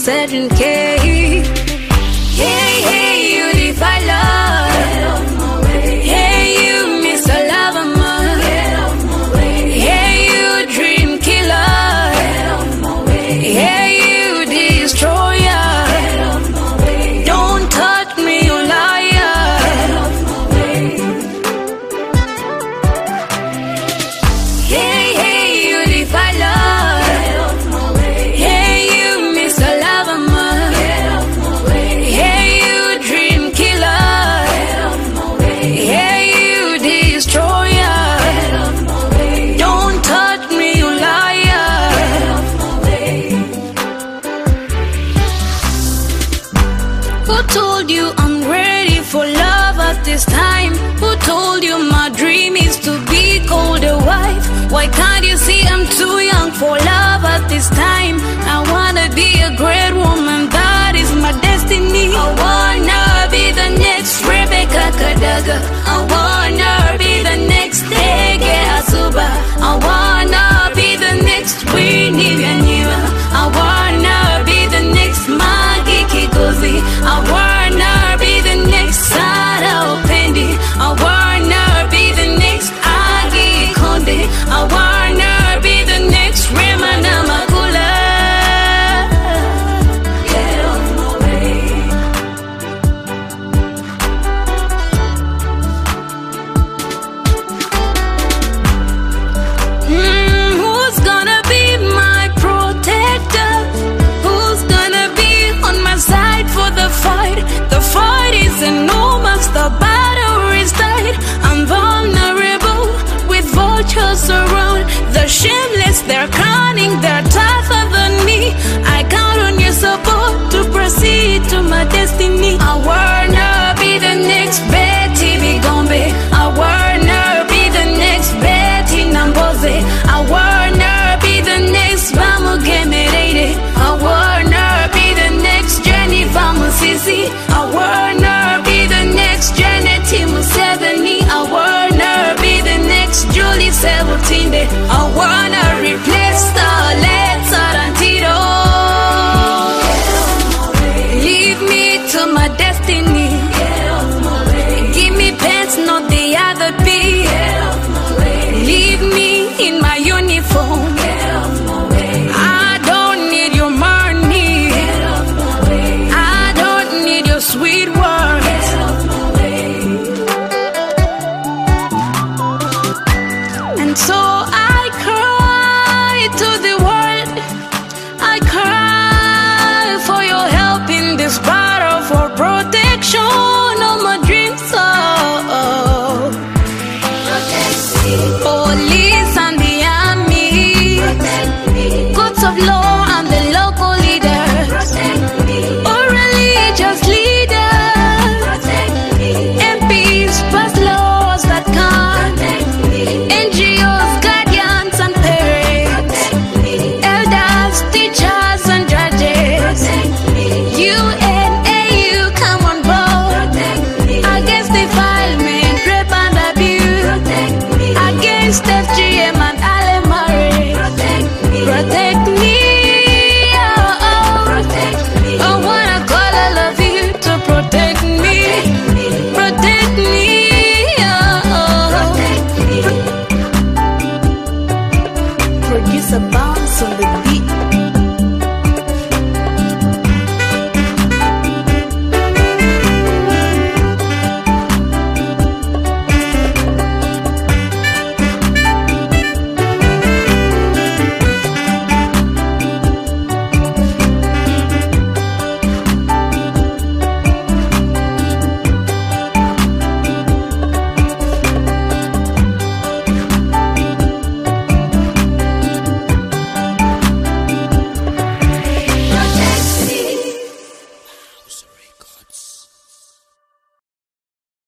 certain K. Hey, hey, you defy love. Get off my way. Hey, you Mr. Loverman. Get off my way. Hey, you dream killer. Get off my way. Hey, you destroyer. Get off my way. Don't touch me, you liar. Get off my way. Hey, hey, you defy love. Get off my way. Hey, you Mr. Loverman. Get off my way. Hey, you dream killer. Get off my way. Hey, you destroyer. Get off my way. Don't touch me, you liar. Get off my way. Who told you I'm ready for love at this time? Who told you my dream is to be called a wife? Why can't you see I'm too young for love at this time? I wanna be a great woman, that is my destiny. I wanna be the next Rebecca Kadaga. I wanna be the next Ege Asuba. I wanna be the next Winnie Vyaniwa. I wanna be the next Maggie Kigozi. I wanna be the next Sarah Opendi. I wanna be the next Agi Konde. I wanna be the next Remana Makula. Get off my way. Who's gonna be my protector? Who's gonna be on my side for the fight? The fight is enormous, the battle is tight. I'm vulnerable with vultures around. The shameless, they're cunning, they're tougher than me. I count on your support to proceed to my destiny. I wanna be the next Betty Bigombe. I wanna be the next Betty Namboze. I wanna be the next Vamu Gemerede. I wanna be the next Jennifer Musisi. I wanna be the next Janet Museveni. I wanna be the next Julie Sebutinde. I wanna replace Starlet Tarantino. Leave me to my destiny. Give me pants, not the other B. Leave me in my uniform. I don't need your money. I don't need your sweet words. And so I cry to the world. I cry for your help in this battle for protection of my dreams. Oh, police and the army, courts of law and the local leaders, or religious leaders, MPs pass laws that can't, NGOs, guardians and parents, elders, teachers and judges, UNAU come on board, against defilement, rape and abuse, against FGM and Alemare. Protect me, oh, oh. I wanna call all of you to protect me. Protect me, oh, oh. Producer Bounce on the beat.